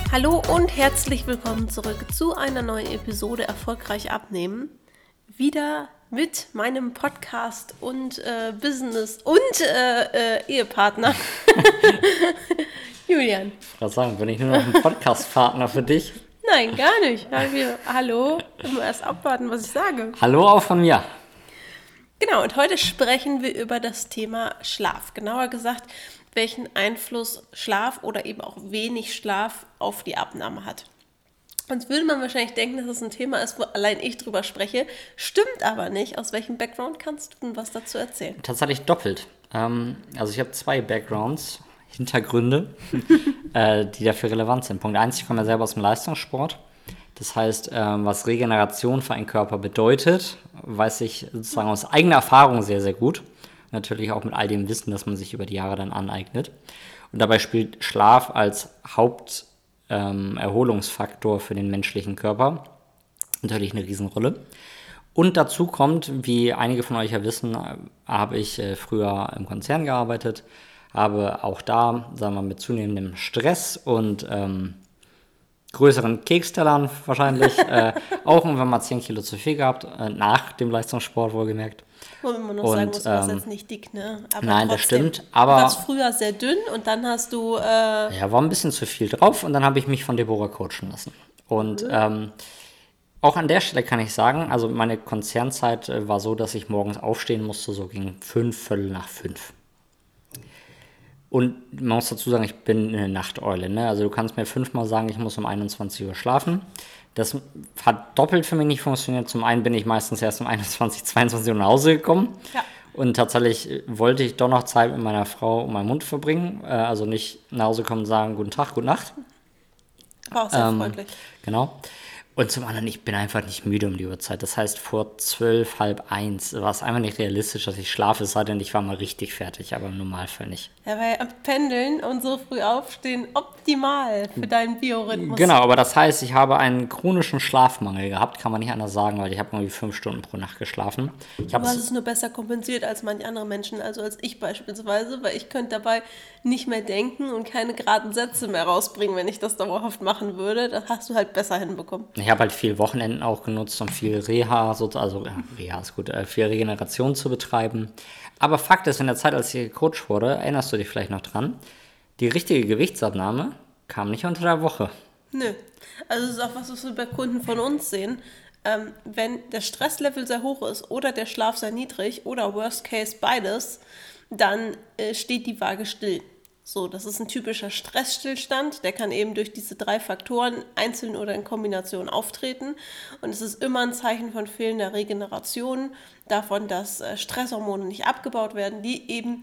Hallo und herzlich willkommen zurück zu einer neuen Episode Erfolgreich abnehmen. Wieder mit meinem Podcast und Business und Ehepartner Julian. Ich wollte sagen, bin ich nur noch ein Podcast-Partner für dich? Nein, gar nicht. Hallo, ich muss erst abwarten, was ich sage. Hallo auch von mir. Genau, und heute sprechen wir über das Thema Schlaf. Genauer gesagt, welchen Einfluss Schlaf oder eben auch wenig Schlaf auf die Abnahme hat. Sonst würde man wahrscheinlich denken, dass es ein Thema ist, wo allein ich drüber spreche. Stimmt aber nicht. Aus welchem Background kannst du denn was dazu erzählen? Tatsächlich doppelt. Also ich habe 2 Backgrounds, Hintergründe, die dafür relevant sind. Punkt 1, ich komme ja selber aus dem Leistungssport. Das heißt, was Regeneration für einen Körper bedeutet, weiß ich sozusagen aus eigener Erfahrung sehr, sehr gut. Natürlich auch mit all dem Wissen, das man sich über die Jahre dann aneignet. Und dabei spielt Schlaf als Haupterholungsfaktor für den menschlichen Körper natürlich eine Riesenrolle. Und dazu kommt, wie einige von euch ja wissen, habe ich früher im Konzern gearbeitet, habe auch da, sagen wir mal, mit zunehmendem Stress und größeren Kekstellern wahrscheinlich auch irgendwann mal 10 Kilo zu viel gehabt, nach dem Leistungssport wohlgemerkt. Wo man noch sagen muss, du warst jetzt nicht dick, ne? Aber nein, trotzdem, das stimmt. Aber du warst früher sehr dünn und dann hast du... ja, war ein bisschen zu viel drauf und dann habe ich mich von Deborah coachen lassen. Und auch an der Stelle kann ich sagen, also meine Konzernzeit war so, dass ich morgens aufstehen musste, so gegen 5:15. Und man muss dazu sagen, ich bin eine Nachteule. Ne? Also du kannst mir 5-mal sagen, ich muss um 21 Uhr schlafen. Das hat doppelt für mich nicht funktioniert. Zum einen bin ich meistens erst um 21, 22 Uhr nach Hause gekommen. Ja. Und tatsächlich wollte ich doch noch Zeit mit meiner Frau und meinem Hund verbringen. Also nicht nach Hause kommen und sagen, guten Tag, gute Nacht. War auch sehr freundlich. Genau. Und zum anderen, ich bin einfach nicht müde um die Uhrzeit. Das heißt, vor 12, halb 1 war es einfach nicht realistisch, dass ich schlafe, es sei denn, ich war mal richtig fertig, aber im Normalfall nicht. Ja, weil Pendeln und so früh aufstehen optimal für deinen Biorhythmus. Genau, aber das heißt, ich habe einen chronischen Schlafmangel gehabt, kann man nicht anders sagen, weil ich habe irgendwie 5 Stunden pro Nacht geschlafen. Du hast es nur besser kompensiert als manche andere Menschen, also als ich beispielsweise, weil ich könnte dabei nicht mehr denken und keine geraden Sätze mehr rausbringen, wenn ich das dauerhaft machen würde. Das hast du halt besser hinbekommen. Ich habe halt viel Wochenenden auch genutzt, um viel Reha, Reha ist gut, viel Regeneration zu betreiben. Aber Fakt ist, in der Zeit, als ich gecoacht wurde, erinnerst du dich vielleicht noch dran, die richtige Gewichtsabnahme kam nicht unter der Woche. Nö. Also das ist auch was wir bei Kunden von uns sehen. Wenn der Stresslevel sehr hoch ist oder der Schlaf sehr niedrig oder worst case beides, dann steht die Waage still. So, das ist ein typischer Stressstillstand, der kann eben durch diese 3 Faktoren einzeln oder in Kombination auftreten und es ist immer ein Zeichen von fehlender Regeneration, davon, dass Stresshormone nicht abgebaut werden, die eben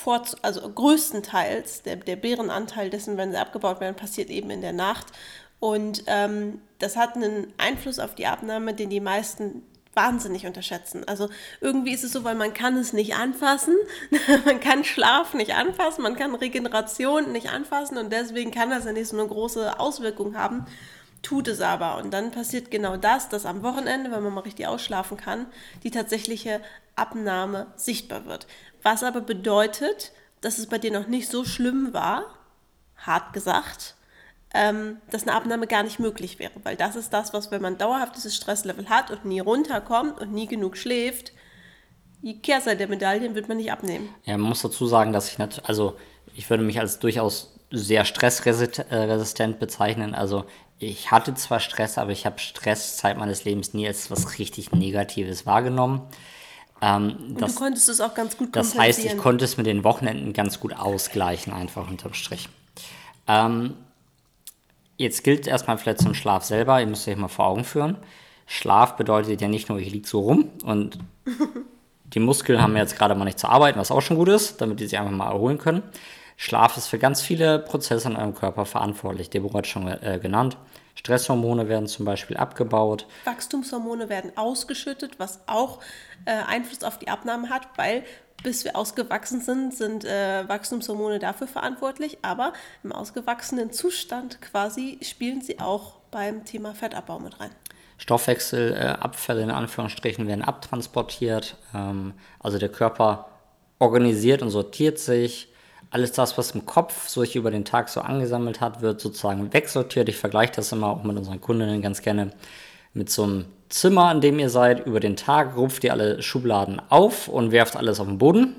größtenteils, der Bärenanteil dessen, wenn sie abgebaut werden, passiert eben in der Nacht und das hat einen Einfluss auf die Abnahme, den die meisten wahnsinnig unterschätzen. Also irgendwie ist es so, weil man kann es nicht anfassen, man kann Schlaf nicht anfassen, man kann Regeneration nicht anfassen und deswegen kann das ja nicht so eine große Auswirkung haben, tut es aber. Und dann passiert genau das, dass am Wochenende, wenn man mal richtig ausschlafen kann, die tatsächliche Abnahme sichtbar wird. Was aber bedeutet, dass es bei dir noch nicht so schlimm war, hart gesagt, dass eine Abnahme gar nicht möglich wäre. Weil das ist das, was, wenn man dauerhaft dieses Stresslevel hat und nie runterkommt und nie genug schläft, die Kehrseite der Medaillen wird man nicht abnehmen. Ja, man muss dazu sagen, dass ich würde mich als durchaus sehr stressresistent bezeichnen. Also ich hatte zwar Stress, aber ich habe Stress Zeit meines Lebens nie als was richtig Negatives wahrgenommen. Und du konntest es auch ganz gut kompensieren. Das heißt, ich konnte es mit den Wochenenden ganz gut ausgleichen, einfach unterm Strich. Jetzt gilt erstmal vielleicht zum Schlaf selber, ihr müsst euch mal vor Augen führen. Schlaf bedeutet ja nicht nur, ich liege so rum und die Muskeln haben jetzt gerade mal nicht zu arbeiten, was auch schon gut ist, damit die sich einfach mal erholen können. Schlaf ist für ganz viele Prozesse in eurem Körper verantwortlich. Deborah hat schon genannt. Stresshormone werden zum Beispiel abgebaut. Wachstumshormone werden ausgeschüttet, was auch Einfluss auf die Abnahme hat, weil bis wir ausgewachsen sind Wachstumshormone dafür verantwortlich, aber im ausgewachsenen Zustand quasi spielen sie auch beim Thema Fettabbau mit rein. Stoffwechselabfälle in Anführungsstrichen werden abtransportiert, also der Körper organisiert und sortiert sich, alles das, was im Kopf sich über den Tag so angesammelt hat, wird sozusagen wegsortiert. Ich vergleiche das immer auch mit unseren Kundinnen ganz gerne mit so einem Zimmer, in dem ihr seid. Über den Tag rupft ihr alle Schubladen auf und werft alles auf den Boden.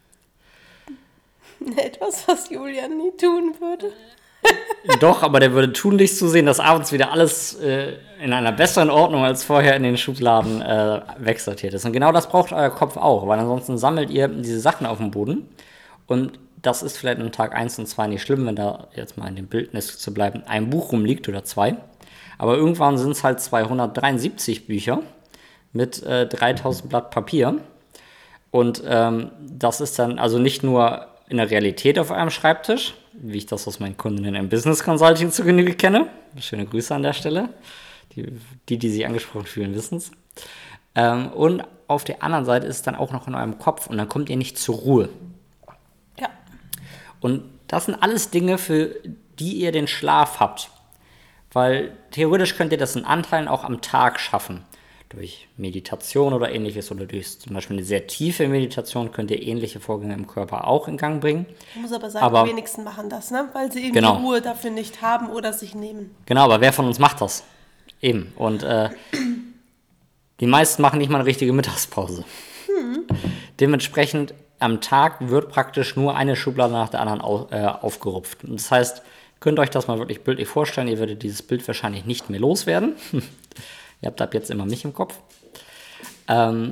Etwas, was Julian nie tun würde. Doch, aber der würde tunlichst zusehen, dass abends wieder alles in einer besseren Ordnung als vorher in den Schubladen wegsortiert ist. Und genau das braucht euer Kopf auch, weil ansonsten sammelt ihr diese Sachen auf dem Boden. Und das ist vielleicht an Tag 1 und 2 nicht schlimm, wenn da jetzt mal in dem Bildnis zu bleiben, ein Buch rumliegt oder 2. Aber irgendwann sind es halt 273 Bücher mit 3000 Blatt Papier. Und das ist dann also nicht nur in der Realität auf eurem Schreibtisch, wie ich das aus meinen Kundinnen im Business Consulting zu Genüge kenne. Schöne Grüße an der Stelle. Die sich angesprochen fühlen, wissen es. Und auf der anderen Seite ist es dann auch noch in eurem Kopf und dann kommt ihr nicht zur Ruhe. Ja. Und das sind alles Dinge, für die ihr den Schlaf habt. Weil theoretisch könnt ihr das in Anteilen auch am Tag schaffen. Durch Meditation oder ähnliches oder durch zum Beispiel eine sehr tiefe Meditation könnt ihr ähnliche Vorgänge im Körper auch in Gang bringen. Ich muss aber sagen, die wenigsten machen das, ne? Weil sie eben die Ruhe dafür nicht haben oder sich nehmen. Genau, aber wer von uns macht das? Eben. Und die meisten machen nicht mal eine richtige Mittagspause. Dementsprechend am Tag wird praktisch nur eine Schublade nach der anderen aufgerupft. Und das heißt, könnt euch das mal wirklich bildlich vorstellen, ihr würdet dieses Bild wahrscheinlich nicht mehr loswerden. Ihr habt ab jetzt immer mich im Kopf. Und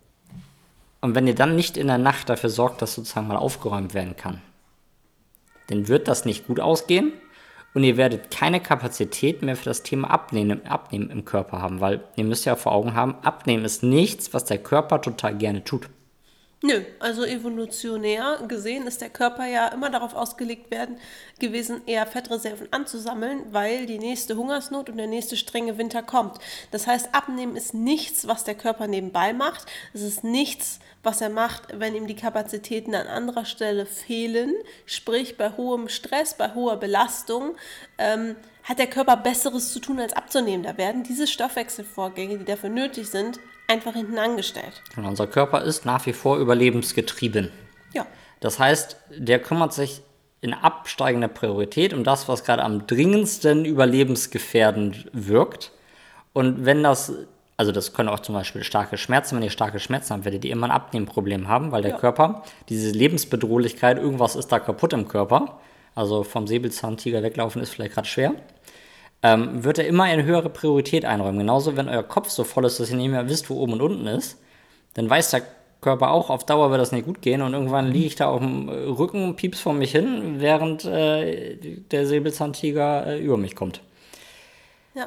wenn ihr dann nicht in der Nacht dafür sorgt, dass sozusagen mal aufgeräumt werden kann, dann wird das nicht gut ausgehen und ihr werdet keine Kapazität mehr für das Thema Abnehmen im Körper haben, weil ihr müsst ja vor Augen haben, Abnehmen ist nichts, was der Körper total gerne tut. Nö, also evolutionär gesehen ist der Körper ja immer darauf ausgelegt gewesen, eher Fettreserven anzusammeln, weil die nächste Hungersnot und der nächste strenge Winter kommt. Das heißt, Abnehmen ist nichts, was der Körper nebenbei macht. Es ist nichts, was er macht, wenn ihm die Kapazitäten an anderer Stelle fehlen. Sprich, bei hohem Stress, bei hoher Belastung hat der Körper Besseres zu tun, als abzunehmen. Da werden diese Stoffwechselvorgänge, die dafür nötig sind, einfach hinten angestellt. Und unser Körper ist nach wie vor überlebensgetrieben. Ja. Das heißt, der kümmert sich in absteigender Priorität um das, was gerade am dringendsten überlebensgefährdend wirkt. Und wenn das können auch zum Beispiel starke Schmerzen, wenn ihr starke Schmerzen habt, werdet ihr immer ein Abnehmproblem haben, weil der Körper, diese Lebensbedrohlichkeit, irgendwas ist da kaputt im Körper, also vom Säbelzahntiger weglaufen ist vielleicht gerade schwer, wird er immer eine höhere Priorität einräumen. Genauso, wenn euer Kopf so voll ist, dass ihr nicht mehr wisst, wo oben und unten ist, dann weiß der Körper auch, auf Dauer wird das nicht gut gehen und irgendwann liege ich da auf dem Rücken, pieps vor mich hin, während der Säbelzahntiger über mich kommt. Ja.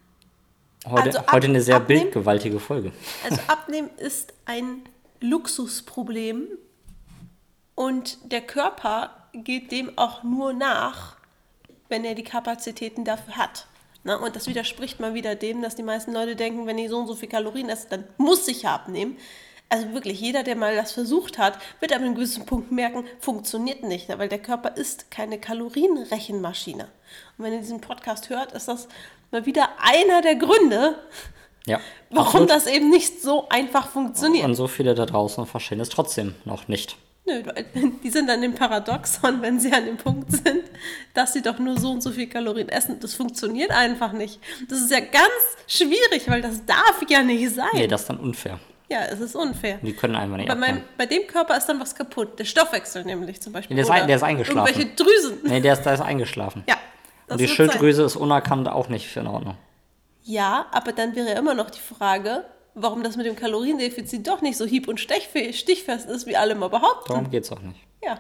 Heute eine sehr bildgewaltige Folge. Also Abnehmen ist ein Luxusproblem und der Körper geht dem auch nur nach, wenn er die Kapazitäten dafür hat. Na, und das widerspricht mal wieder dem, dass die meisten Leute denken, wenn ich so und so viel Kalorien esse, dann muss ich ja abnehmen. Also wirklich, jeder, der mal das versucht hat, wird ab einem gewissen Punkt merken, funktioniert nicht, weil der Körper ist keine Kalorienrechenmaschine. Und wenn ihr diesen Podcast hört, ist das mal wieder einer der Gründe, warum das eben nicht so einfach funktioniert. Und so viele da draußen verstehen es trotzdem noch nicht. Nö, die sind dann im Paradoxon, wenn sie an dem Punkt sind, dass sie doch nur so und so viel Kalorien essen. Das funktioniert einfach nicht. Das ist ja ganz schwierig, weil das darf ja nicht sein. Nee, das ist dann unfair. Ja, es ist unfair. Die können einfach nicht abnehmen. Bei dem Körper ist dann was kaputt. Der Stoffwechsel nämlich zum Beispiel. Der ist eingeschlafen. Irgendwelche Drüsen. Nee, der ist eingeschlafen. Ja. Und die Schilddrüse ist unerkannt auch nicht in Ordnung. Ja, aber dann wäre immer noch die Frage, warum das mit dem Kaloriendefizit doch nicht so hieb- und stichfest ist, wie alle mal behaupten. Darum geht es auch nicht. Ja.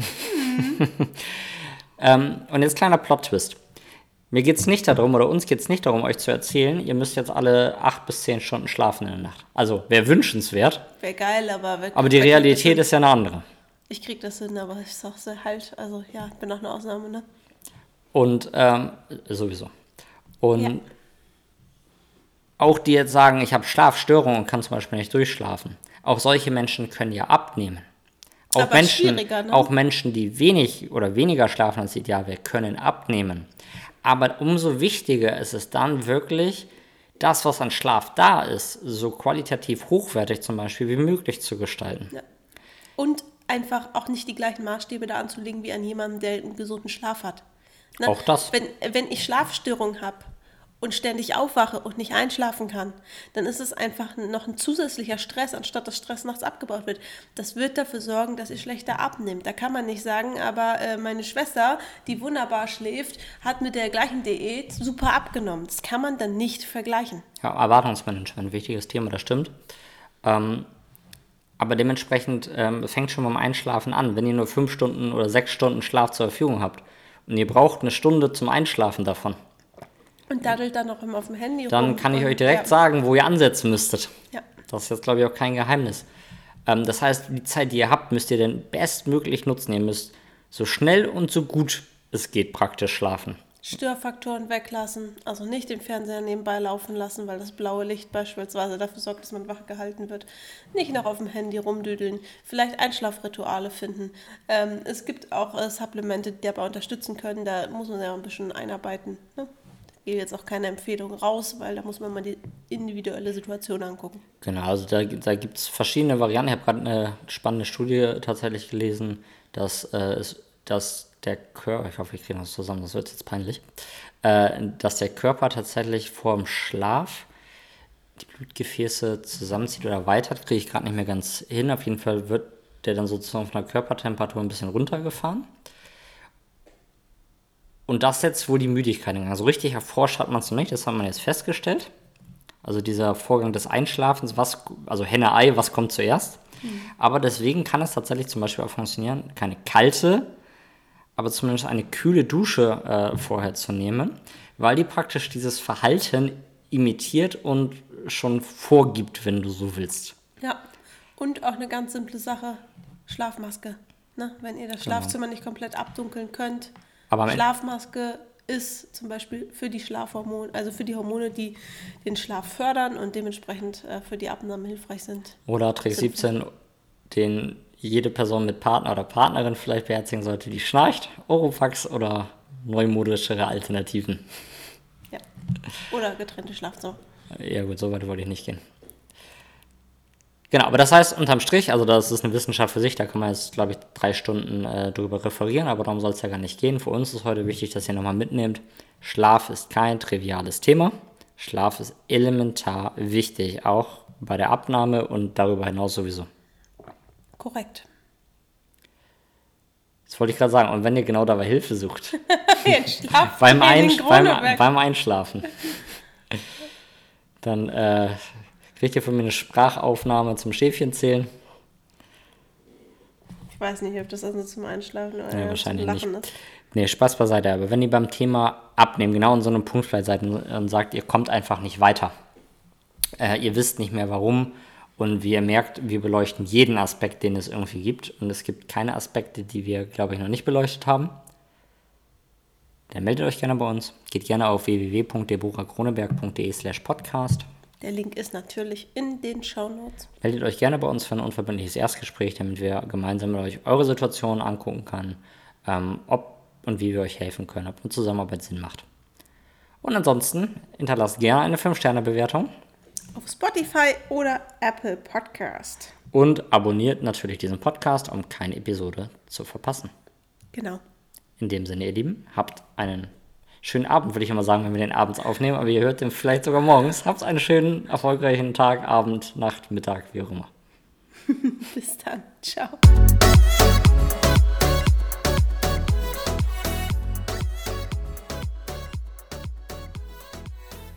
Und jetzt kleiner Plot-Twist. Mir geht es nicht darum, oder uns geht es nicht darum, euch zu erzählen, ihr müsst jetzt alle 8 bis 10 Stunden schlafen in der Nacht. Also, wäre wünschenswert. Wäre geil, aber die Realität ist ja eine andere. Ich krieg das hin, aber ich sag's halt, also ja, ich bin auch eine Ausnahme, ne? Und, sowieso. Und auch die jetzt sagen, ich habe Schlafstörungen und kann zum Beispiel nicht durchschlafen. Auch solche Menschen können ja abnehmen. Auch Menschen, die wenig oder weniger schlafen als ideal wäre, können abnehmen. Aber umso wichtiger ist es dann wirklich, das, was an Schlaf da ist, so qualitativ hochwertig zum Beispiel wie möglich zu gestalten. Ja. Und einfach auch nicht die gleichen Maßstäbe da anzulegen wie an jemanden, der einen gesunden Schlaf hat. Ne? Auch das. Wenn ich Schlafstörungen habe und ständig aufwache und nicht einschlafen kann, dann ist es einfach noch ein zusätzlicher Stress, anstatt dass Stress nachts abgebaut wird. Das wird dafür sorgen, dass ihr schlechter abnimmt. Da kann man nicht sagen, aber meine Schwester, die wunderbar schläft, hat mit der gleichen Diät super abgenommen. Das kann man dann nicht vergleichen. Ja, Erwartungsmanagement, wichtiges Thema, das stimmt. Aber dementsprechend fängt schon beim Einschlafen an. Wenn ihr nur 5 Stunden oder 6 Stunden Schlaf zur Verfügung habt und ihr braucht eine Stunde zum Einschlafen davon, und daddelt dann noch immer auf dem Handy dann rum. kann ich euch direkt sagen, wo ihr ansetzen müsstet. Ja. Das ist jetzt, glaube ich, auch kein Geheimnis. Das heißt, die Zeit, die ihr habt, müsst ihr dann bestmöglich nutzen. Ihr müsst so schnell und so gut es geht praktisch schlafen. Störfaktoren weglassen, also nicht den Fernseher nebenbei laufen lassen, weil das blaue Licht beispielsweise dafür sorgt, dass man wach gehalten wird. Nicht noch auf dem Handy rumdüdeln, vielleicht Einschlafrituale finden. Es gibt auch Supplemente, die dabei unterstützen können, da muss man ja ein bisschen einarbeiten. Ne? Da gebe jetzt auch keine Empfehlung raus, weil da muss man mal die individuelle Situation angucken. Genau, also da gibt es verschiedene Varianten. Ich habe gerade eine spannende Studie tatsächlich gelesen, dass der Körper, ich hoffe, wir kriegen das zusammen, das wird jetzt peinlich, dass der Körper tatsächlich vor dem Schlaf die Blutgefäße zusammenzieht oder erweitert, kriege ich gerade nicht mehr ganz hin. Auf jeden Fall wird der dann sozusagen von der Körpertemperatur ein bisschen runtergefahren. Und das jetzt, wo die Müdigkeit ist. Also richtig erforscht hat man es noch nicht, das hat man jetzt festgestellt. Also dieser Vorgang des Einschlafens, also Henne-Ei, was kommt zuerst? Aber deswegen kann es tatsächlich zum Beispiel auch funktionieren, keine kalte, aber zumindest eine kühle Dusche vorher zu nehmen, weil die praktisch dieses Verhalten imitiert und schon vorgibt, wenn du so willst. Ja, und auch eine ganz simple Sache, Schlafmaske. Ne? Wenn ihr das Schlafzimmer nicht komplett abdunkeln könnt, Aber Schlafmaske ist zum Beispiel für die Schlafhormone, also für die Hormone, die den Schlaf fördern und dementsprechend für die Abnahme hilfreich sind. Oder Trick 17, den jede Person mit Partner oder Partnerin vielleicht beherzigen sollte, die schnarcht, Oropax oder neumodischere Alternativen. Ja, oder getrennte Schlafzimmer. Ja gut, so weit wollte ich nicht gehen. Genau, aber das heißt unterm Strich, also das ist eine Wissenschaft für sich, da kann man jetzt, glaube ich, 3 Stunden drüber referieren, aber darum soll es ja gar nicht gehen. Für uns ist heute wichtig, dass ihr nochmal mitnehmt, Schlaf ist kein triviales Thema. Schlaf ist elementar wichtig, auch bei der Abnahme und darüber hinaus sowieso. Korrekt. Das wollte ich gerade sagen, und wenn ihr genau dabei Hilfe sucht, Schlaf beim Einschlafen, dann kriegt ihr von mir eine Sprachaufnahme zum Schäfchenzählen. Ich weiß nicht, ob das also zum Einschlafen oder wahrscheinlich zum Lachen nicht. ist. Nee, Spaß beiseite, aber wenn ihr beim Thema Abnehmen genau an so einem Punkt vielleicht seid und sagt, ihr kommt einfach nicht weiter, ihr wisst nicht mehr warum und wie ihr merkt, wir beleuchten jeden Aspekt, den es irgendwie gibt und es gibt keine Aspekte, die wir, glaube ich, noch nicht beleuchtet haben, dann meldet euch gerne bei uns. Geht gerne auf www.deborahkroneberg.de/podcast. Der Link ist natürlich in den Shownotes. Meldet euch gerne bei uns für ein unverbindliches Erstgespräch, damit wir gemeinsam mit euch eure Situation angucken können, ob und wie wir euch helfen können, ob eine Zusammenarbeit Sinn macht. Und ansonsten hinterlasst gerne eine 5-Sterne-Bewertung. Auf Spotify oder Apple Podcast. Und abonniert natürlich diesen Podcast, um keine Episode zu verpassen. Genau. In dem Sinne, ihr Lieben, habt einen schönen Abend, würde ich immer sagen, wenn wir den abends aufnehmen, aber ihr hört den vielleicht sogar morgens. Habt einen schönen, erfolgreichen Tag, Abend, Nacht, Mittag, wie auch immer. Bis dann. Ciao.